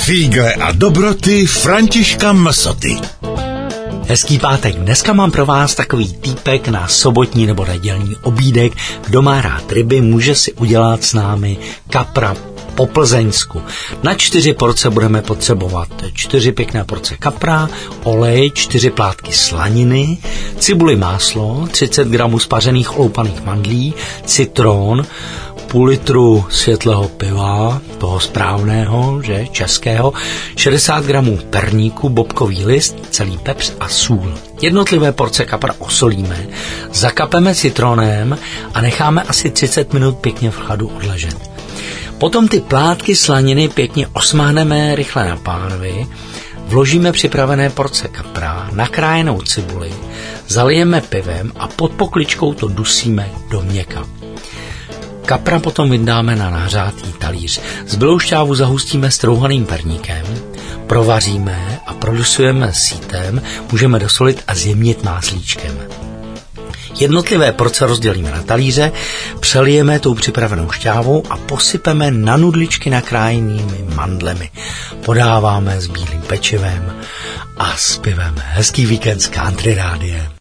Fígle a dobroty Františka Msoty. Hezký pátek. Dneska mám pro vás takový týpek na sobotní nebo nedělní obídek. Kdo má rád ryby, může si udělat s námi kapra po plzeňsku. Na 4 porce budeme potřebovat 4 pěkné porce kapra, olej, 4 plátky slaniny, cibuli, máslo, 30 gramů spařených oloupaných mandlí, citron, půl litru světlého piva, toho správného, že, českého, 60 gramů perníku, bobkový list, celý pepř a sůl. Jednotlivé porce kapra osolíme, zakapeme citronem a necháme asi 30 minut pěkně v chladu odležet. Potom ty plátky slaniny pěkně osmáhneme rychle na pánvi, vložíme připravené porce kapra, nakrájenou cibuli, zalijeme pivem a pod pokličkou to dusíme do měka. Kapra potom vydáme na nahřátý talíř. Zbylou šťávu zahustíme strouhaným perníkem, provaříme a produsujeme sítem, můžeme dosolit a zjemnit máslíčkem. Jednotlivé porce rozdělíme na talíře, přelijeme tou připravenou šťávou a posypeme na nudličky nakrájenými mandlemi. Podáváme s bílým pečivem a s pivem. Hezký víkend z Country Rádia.